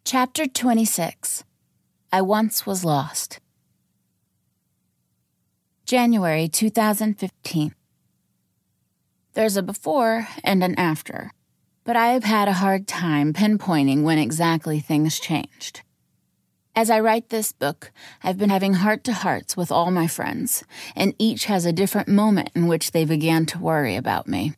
Chapter 26. I Once Was Lost. January 2015. There's a before and an after, but I've had a hard time pinpointing when exactly things changed. As I write this book, I've been having heart-to-hearts with all my friends, and each has a different moment in which they began to worry about me.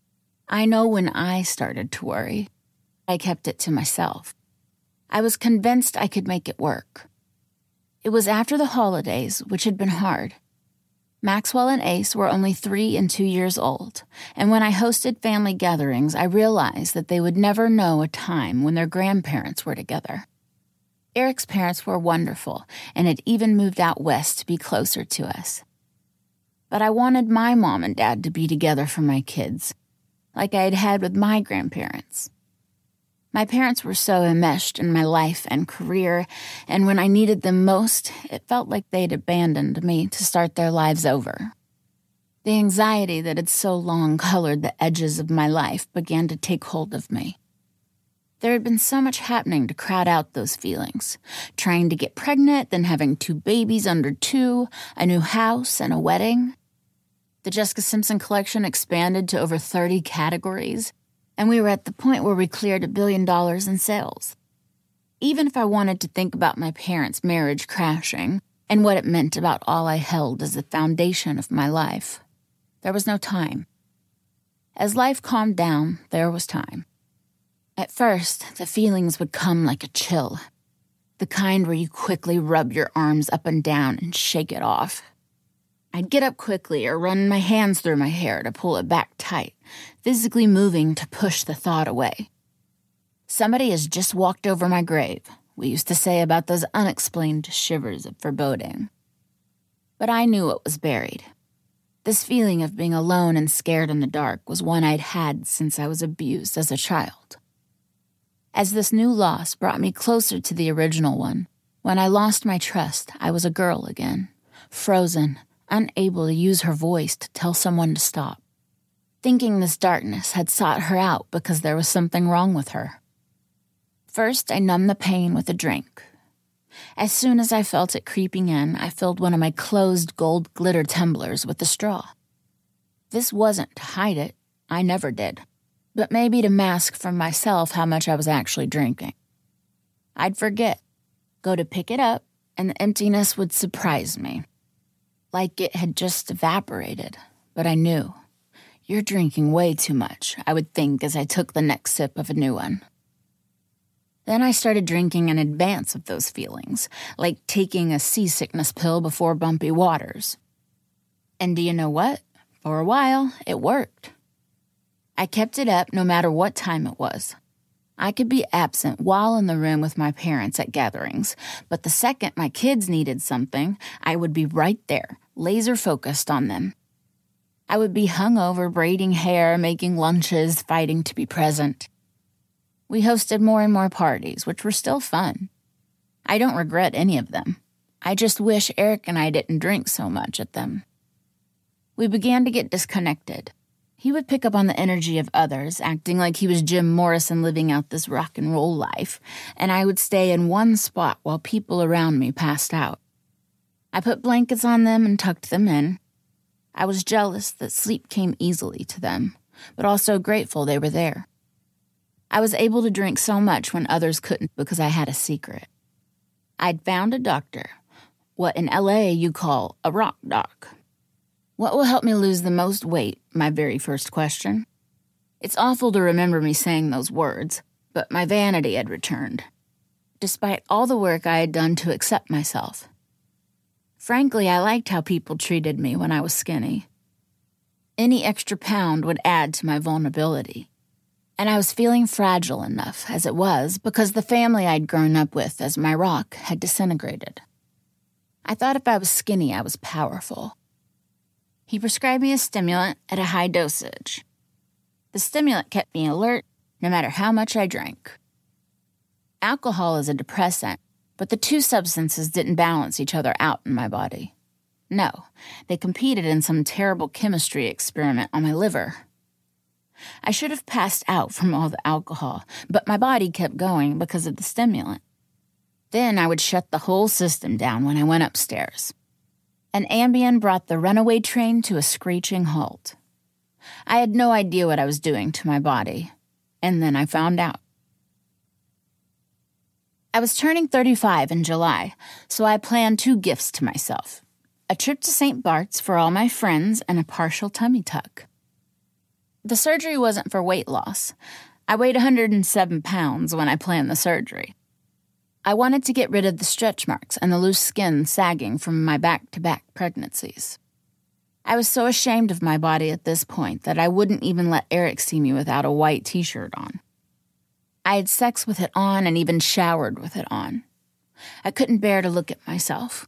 I know when I started to worry. I kept it to myself. I was convinced I could make it work. It was after the holidays, which had been hard. Maxwell and Ace were only 3 and 2 years old, and when I hosted family gatherings, I realized that they would never know a time when their grandparents were together. Eric's parents were wonderful and had even moved out west to be closer to us. But I wanted my mom and dad to be together for my kids, like I had had with my grandparents. My parents were so enmeshed in my life and career, and when I needed them most, it felt like they'd abandoned me to start their lives over. The anxiety that had so long colored the edges of my life began to take hold of me. There had been so much happening to crowd out those feelings. Trying to get pregnant, then having 2 babies under 2, a new house, and a wedding. The Jessica Simpson collection expanded to over 30 categories, and we were at the point where we cleared $1 billion in sales. Even if I wanted to think about my parents' marriage crashing and what it meant about all I held as the foundation of my life, there was no time. As life calmed down, there was time. At first, the feelings would come like a chill, the kind where you quickly rub your arms up and down and shake it off. I'd get up quickly or run my hands through my hair to pull it back tight, physically moving to push the thought away. Somebody has just walked over my grave, we used to say about those unexplained shivers of foreboding. But I knew it was buried. This feeling of being alone and scared in the dark was one I'd had since I was abused as a child. As this new loss brought me closer to the original one, when I lost my trust, I was a girl again, frozen, unable to use her voice to tell someone to stop, thinking this darkness had sought her out because there was something wrong with her. First, I numbed the pain with a drink. As soon as I felt it creeping in, I filled one of my closed gold glitter tumblers with a straw. This wasn't to hide it, I never did, but maybe to mask from myself how much I was actually drinking. I'd forget, go to pick it up, and the emptiness would surprise me. Like it had just evaporated, but I knew. You're drinking way too much, I would think as I took the next sip of a new one. Then I started drinking in advance of those feelings, like taking a seasickness pill before bumpy waters. And do you know what? For a while, it worked. I kept it up no matter what time it was. I could be absent while in the room with my parents at gatherings, but the second my kids needed something, I would be right there, laser-focused on them. I would be hungover, braiding hair, making lunches, fighting to be present. We hosted more and more parties, which were still fun. I don't regret any of them. I just wish Eric and I didn't drink so much at them. We began to get disconnected. He would pick up on the energy of others, acting like he was Jim Morrison living out this rock and roll life, and I would stay in one spot while people around me passed out. I put blankets on them and tucked them in. I was jealous that sleep came easily to them, but also grateful they were there. I was able to drink so much when others couldn't because I had a secret. I'd found a doctor, what in LA you call a rock doc. What will help me lose the most weight? My very first question. It's awful to remember me saying those words, but my vanity had returned, despite all the work I had done to accept myself. Frankly, I liked how people treated me when I was skinny. Any extra pound would add to my vulnerability. And I was feeling fragile enough as it was because the family I'd grown up with as my rock had disintegrated. I thought if I was skinny, I was powerful. He prescribed me a stimulant at a high dosage. The stimulant kept me alert no matter how much I drank. Alcohol is a depressant, but the two substances didn't balance each other out in my body. No, they competed in some terrible chemistry experiment on my liver. I should have passed out from all the alcohol, but my body kept going because of the stimulant. Then I would shut the whole system down when I went upstairs. An Ambien brought the runaway train to a screeching halt. I had no idea what I was doing to my body, and then I found out. I was turning 35 in July, so I planned 2 gifts to myself. A trip to St. Bart's for all my friends and a partial tummy tuck. The surgery wasn't for weight loss. I weighed 107 pounds when I planned the surgery. I wanted to get rid of the stretch marks and the loose skin sagging from my back-to-back pregnancies. I was so ashamed of my body at this point that I wouldn't even let Eric see me without a white t-shirt on. I had sex with it on and even showered with it on. I couldn't bear to look at myself.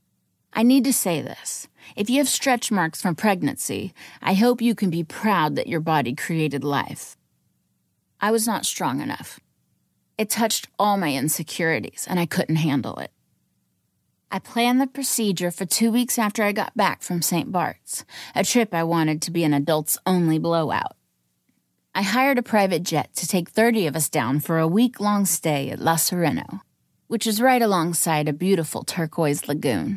I need to say this. If you have stretch marks from pregnancy, I hope you can be proud that your body created life. I was not strong enough. It touched all my insecurities, and I couldn't handle it. I planned the procedure for 2 weeks after I got back from St. Bart's, a trip I wanted to be an adults-only blowout. I hired a private jet to take 30 of us down for a week-long stay at La Sereno, which is right alongside a beautiful turquoise lagoon.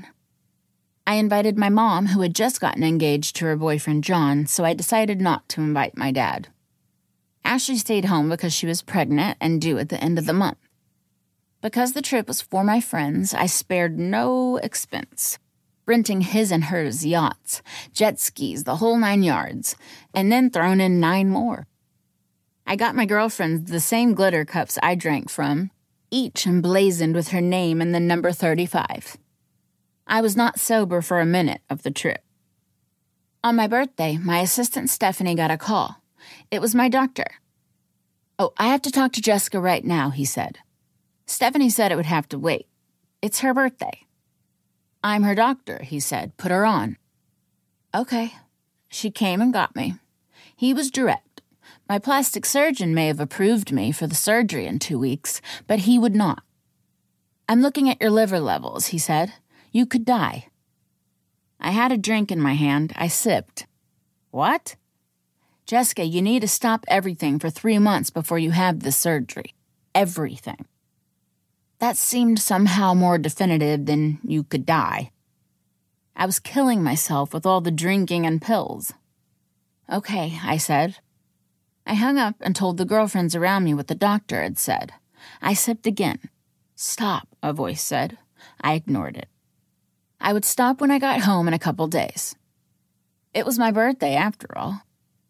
I invited my mom, who had just gotten engaged to her boyfriend John, so I decided not to invite my dad. Ashley stayed home because she was pregnant and due at the end of the month. Because the trip was for my friends, I spared no expense, renting his and hers yachts, jet skis, the whole 9 yards, and then thrown in 9 more. I got my girlfriends the same glitter cups I drank from, each emblazoned with her name and the number 35. I was not sober for a minute of the trip. On my birthday, my assistant Stephanie got a call. It was my doctor. "Oh, I have to talk to Jessica right now," he said. Stephanie said it would have to wait. It's her birthday. "I'm her doctor," he said. "Put her on." Okay. She came and got me. He was direct. My plastic surgeon may have approved me for the surgery in 2 weeks, but he would not. "I'm looking at your liver levels," he said. "You could die." I had a drink in my hand. I sipped. "What?" "Jessica, you need to stop everything for 3 months before you have this surgery. Everything." That seemed somehow more definitive than "you could die." I was killing myself with all the drinking and pills. "Okay," I said. I hung up and told the girlfriends around me what the doctor had said. I sipped again. "Stop," a voice said. I ignored it. I would stop when I got home in a couple days. It was my birthday, after all.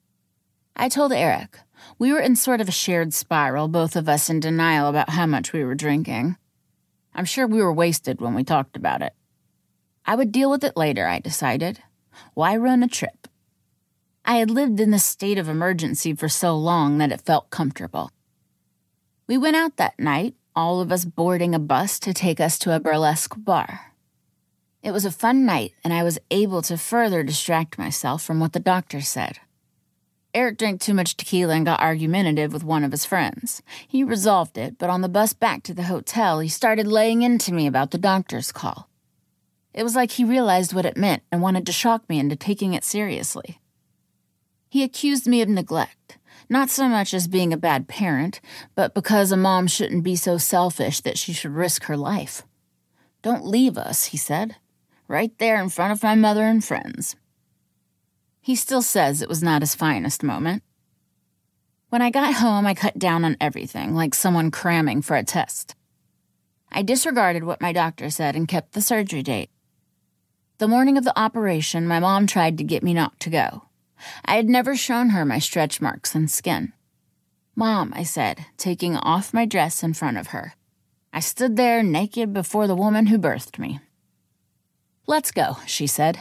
I told Eric. We were in sort of a shared spiral, both of us in denial about how much we were drinking. I'm sure we were wasted when we talked about it. I would deal with it later, I decided. Why run a trip? I had lived in this state of emergency for so long that it felt comfortable. We went out that night, all of us boarding a bus to take us to a burlesque bar. It was a fun night, and I was able to further distract myself from what the doctor said. Eric drank too much tequila and got argumentative with one of his friends. He resolved it, but on the bus back to the hotel, he started laying into me about the doctor's call. It was like he realized what it meant and wanted to shock me into taking it seriously. He accused me of neglect, not so much as being a bad parent, but because a mom shouldn't be so selfish that she should risk her life. "Don't leave us," he said, right there in front of my mother and friends. He still says it was not his finest moment. When I got home, I cut down on everything, like someone cramming for a test. I disregarded what my doctor said and kept the surgery date. The morning of the operation, my mom tried to get me not to go. I had never shown her my stretch marks and skin. "Mom," I said, taking off my dress in front of her. I stood there naked before the woman who birthed me. "Let's go," she said.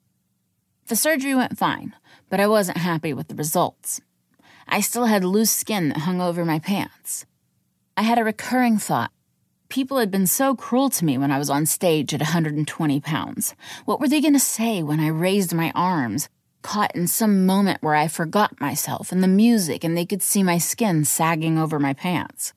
The surgery went fine, but I wasn't happy with the results. I still had loose skin that hung over my pants. I had a recurring thought. People had been so cruel to me when I was on stage at 120 pounds. What were they going to say when I raised my arms, caught in some moment where I forgot myself and the music and they could see my skin sagging over my pants?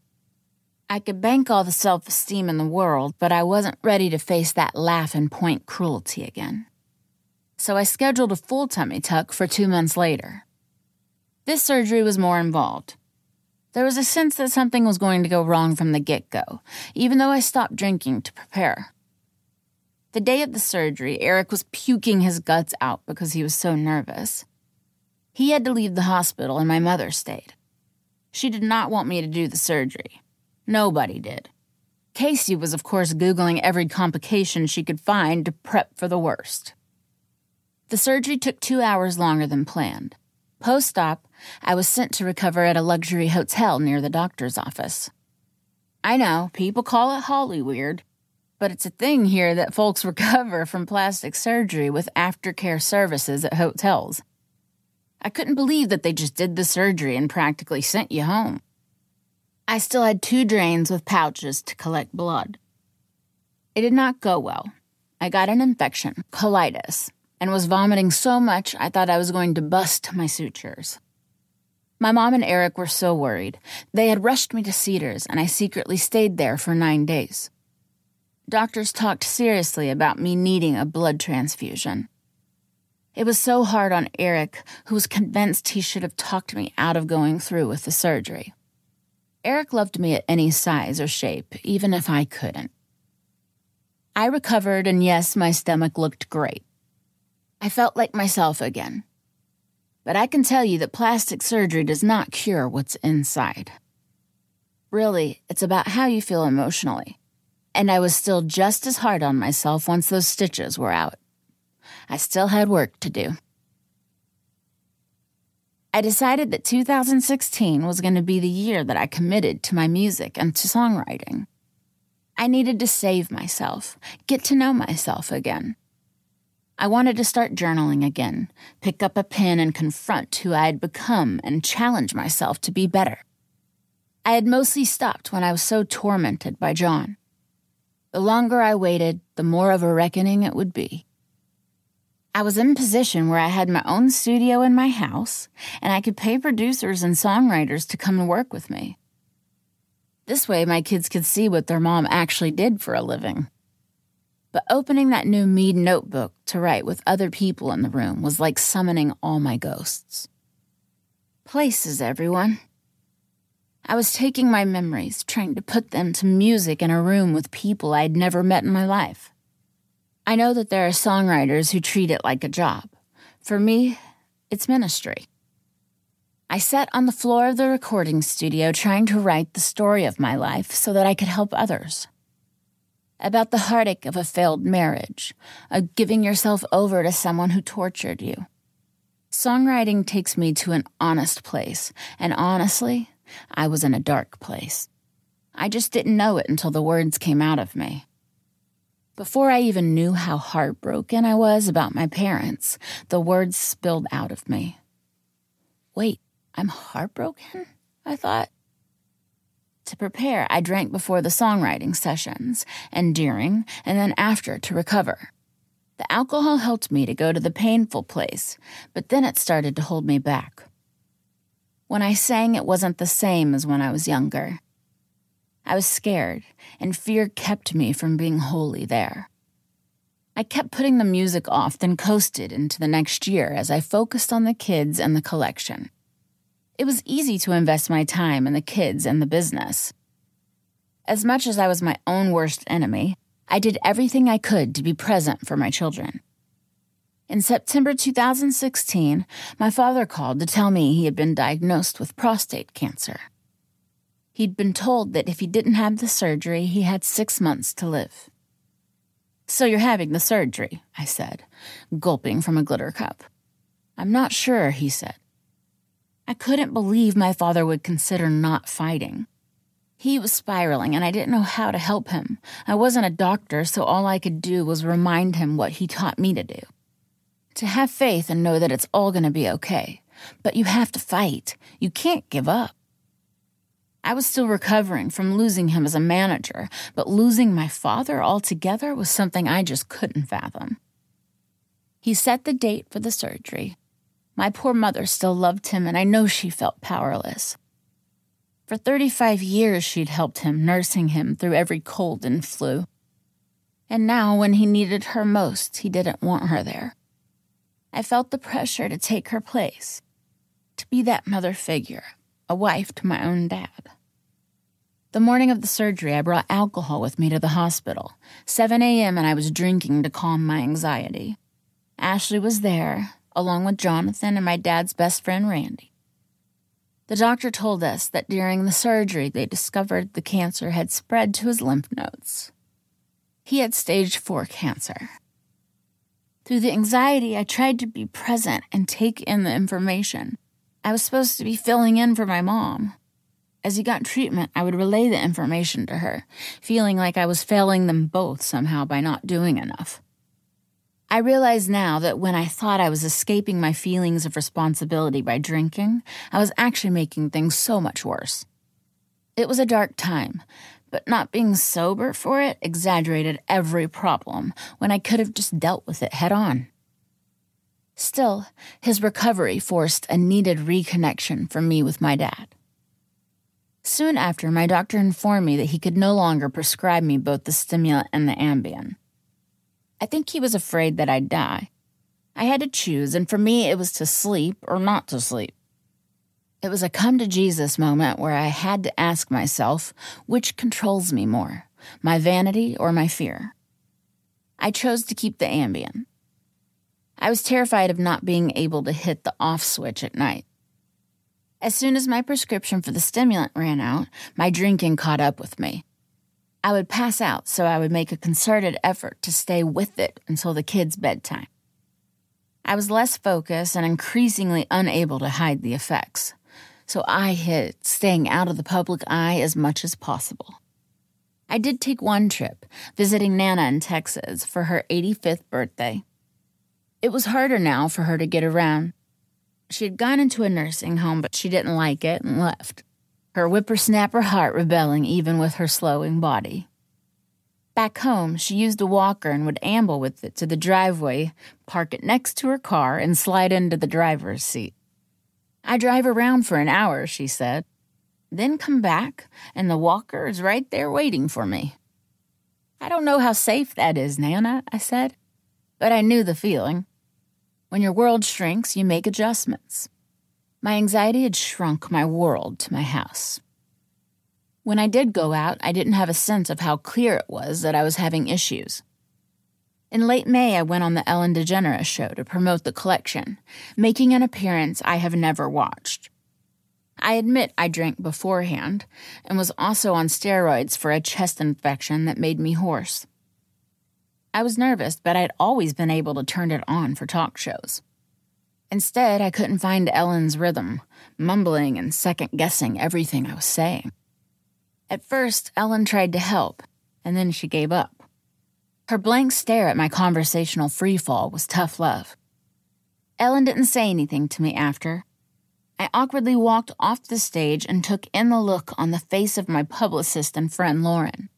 I could bank all the self-esteem in the world, but I wasn't ready to face that laugh and point cruelty again. So I scheduled a full tummy tuck for 2 months later. This surgery was more involved. There was a sense that something was going to go wrong from the get-go, even though I stopped drinking to prepare. The day of the surgery, Eric was puking his guts out because he was so nervous. He had to leave the hospital and my mother stayed. She did not want me to do the surgery. Nobody did. Casey was, of course, Googling every complication she could find to prep for the worst. The surgery took 2 hours longer than planned. Post-op, I was sent to recover at a luxury hotel near the doctor's office. I know, people call it Hollyweird, but it's a thing here that folks recover from plastic surgery with aftercare services at hotels. I couldn't believe that they just did the surgery and practically sent you home. I still had 2 drains with pouches to collect blood. It did not go well. I got an infection, colitis, and was vomiting so much I thought I was going to bust my sutures. My mom and Eric were so worried. They had rushed me to Cedars, and I secretly stayed there for 9 days. Doctors talked seriously about me needing a blood transfusion. It was so hard on Eric, who was convinced he should have talked me out of going through with the surgery. Eric loved me at any size or shape, even if I couldn't. I recovered, and yes, my stomach looked great. I felt like myself again. But I can tell you that plastic surgery does not cure what's inside. Really, it's about how you feel emotionally. And I was still just as hard on myself once those stitches were out. I still had work to do. I decided that 2016 was going to be the year that I committed to my music and to songwriting. I needed to save myself, get to know myself again. I wanted to start journaling again, pick up a pen and confront who I had become and challenge myself to be better. I had mostly stopped when I was so tormented by John. The longer I waited, the more of a reckoning it would be. I was in a position where I had my own studio in my house, and I could pay producers and songwriters to come and work with me. This way, my kids could see what their mom actually did for a living. But opening that new Mead notebook to write with other people in the room was like summoning all my ghosts. Places, everyone. I was taking my memories, trying to put them to music in a room with people I'd never met in my life. I know that there are songwriters who treat it like a job. For me, it's ministry. I sat on the floor of the recording studio trying to write the story of my life so that I could help others. About the heartache of a failed marriage, of giving yourself over to someone who tortured you. Songwriting takes me to an honest place, and honestly, I was in a dark place. I just didn't know it until the words came out of me. Before I even knew how heartbroken I was about my parents, the words spilled out of me. Wait, I'm heartbroken? I thought. To prepare, I drank before the songwriting sessions, and during, and then after to recover. The alcohol helped me to go to the painful place, but then it started to hold me back. When I sang, it wasn't the same as when I was younger. I was scared, and fear kept me from being wholly there. I kept putting the music off, then coasted into the next year as I focused on the kids and the collection. It was easy to invest my time in the kids and the business. As much as I was my own worst enemy, I did everything I could to be present for my children. In September 2016, my father called to tell me he had been diagnosed with prostate cancer. He'd been told that if he didn't have the surgery, he had 6 months to live. "So you're having the surgery," I said, gulping from a glitter cup. "I'm not sure," he said. I couldn't believe my father would consider not fighting. He was spiraling, and I didn't know how to help him. I wasn't a doctor, so all I could do was remind him what he taught me to do. To have faith and know that it's all going to be okay. But you have to fight. You can't give up. I was still recovering from losing him as a manager, but losing my father altogether was something I just couldn't fathom. He set the date for the surgery. My poor mother still loved him, and I know she felt powerless. For 35 years, she'd helped him, nursing him through every cold and flu. And now, when he needed her most, he didn't want her there. I felt the pressure to take her place, to be that mother figure, a wife to my own dad. The morning of the surgery, I brought alcohol with me to the hospital. 7 a.m. and I was drinking to calm my anxiety. Ashley was there, along with Jonathan and my dad's best friend, Randy. The doctor told us that during the surgery, they discovered the cancer had spread to his lymph nodes. He had stage 4 cancer. Through the anxiety, I tried to be present and take in the information. I was supposed to be filling in for my mom. As he got treatment, I would relay the information to her, feeling like I was failing them both somehow by not doing enough. I realize now that when I thought I was escaping my feelings of responsibility by drinking, I was actually making things so much worse. It was a dark time, but not being sober for it exaggerated every problem when I could have just dealt with it head on. Still, his recovery forced a needed reconnection for me with my dad. Soon after, my doctor informed me that he could no longer prescribe me both the stimulant and the Ambien. I think he was afraid that I'd die. I had to choose, and for me, it was to sleep or not to sleep. It was a come-to-Jesus moment where I had to ask myself, which controls me more, my vanity or my fear? I chose to keep the Ambien. I was terrified of not being able to hit the off switch at night. As soon as my prescription for the stimulant ran out, my drinking caught up with me. I would pass out, so I would make a concerted effort to stay with it until the kids' bedtime. I was less focused and increasingly unable to hide the effects, so I hid staying out of the public eye as much as possible. I did take one trip, visiting Nana in Texas for her 85th birthday. It was harder now for her to get around. She had gone into a nursing home, but she didn't like it and left, her whippersnapper heart rebelling even with her slowing body. Back home, she used a walker and would amble with it to the driveway, park it next to her car, and slide into the driver's seat. "I drive around for an hour," she said, "then come back, and the walker is right there waiting for me." "I don't know how safe that is, Nana," I said, but I knew the feeling. When your world shrinks, you make adjustments. My anxiety had shrunk my world to my house. When I did go out, I didn't have a sense of how clear it was that I was having issues. In late May, I went on the Ellen DeGeneres show to promote the collection, making an appearance I have never watched. I admit I drank beforehand and was also on steroids for a chest infection that made me hoarse. I was nervous, but I'd always been able to turn it on for talk shows. Instead, I couldn't find Ellen's rhythm, mumbling and second-guessing everything I was saying. At first, Ellen tried to help, and then she gave up. Her blank stare at my conversational freefall was tough love. Ellen didn't say anything to me after. I awkwardly walked off the stage and took in the look on the face of my publicist and friend Lauren.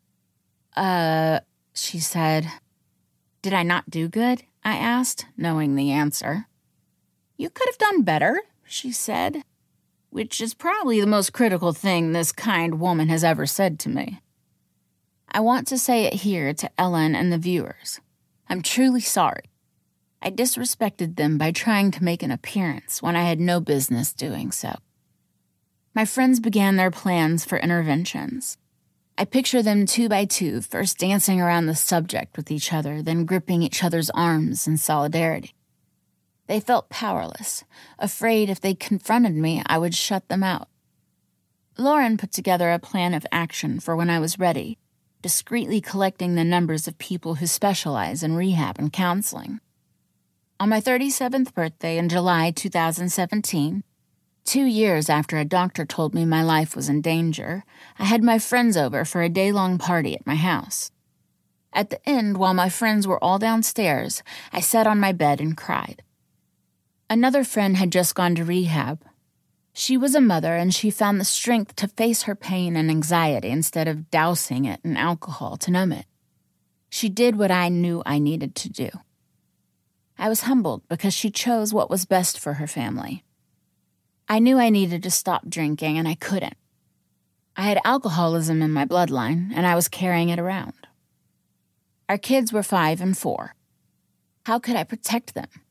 She said. "Did I not do good?" I asked, knowing the answer. "You could have done better," she said, which is probably the most critical thing this kind woman has ever said to me. I want to say it here to Ellen and the viewers. I'm truly sorry. I disrespected them by trying to make an appearance when I had no business doing so. My friends began their plans for interventions. I picture them 2 by 2, first dancing around the subject with each other, then gripping each other's arms in solidarity. They felt powerless, afraid if they confronted me, I would shut them out. Lauren put together a plan of action for when I was ready, discreetly collecting the numbers of people who specialize in rehab and counseling. On my 37th birthday in July 2017, 2 years after a doctor told me my life was in danger, I had my friends over for a day-long party at my house. At the end, while my friends were all downstairs, I sat on my bed and cried. Another friend had just gone to rehab. She was a mother, and she found the strength to face her pain and anxiety instead of dousing it in alcohol to numb it. She did what I knew I needed to do. I was humbled because she chose what was best for her family. I knew I needed to stop drinking, and I couldn't. I had alcoholism in my bloodline, and I was carrying it around. Our kids were 5 and 4. How could I protect them?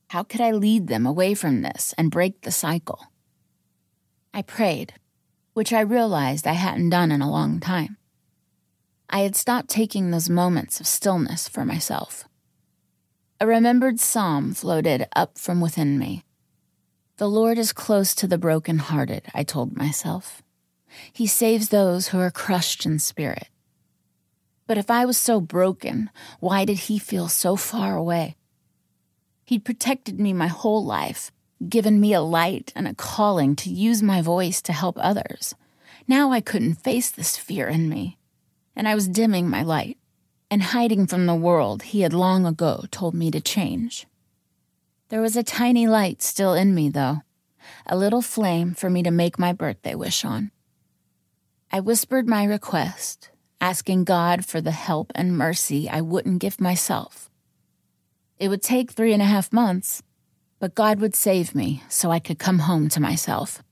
How could I lead them away from this and break the cycle? I prayed, which I realized I hadn't done in a long time. I had stopped taking those moments of stillness for myself. A remembered psalm floated up from within me. The Lord is close to the brokenhearted, I told myself. He saves those who are crushed in spirit. But if I was so broken, why did he feel so far away? He'd protected me my whole life, given me a light and a calling to use my voice to help others. Now I couldn't face this fear in me, and I was dimming my light and hiding from the world he had long ago told me to change. There was a tiny light still in me, though, a little flame for me to make my birthday wish on. I whispered my request, asking God for the help and mercy I wouldn't give myself. It would take 3.5 months, but God would save me so I could come home to myself.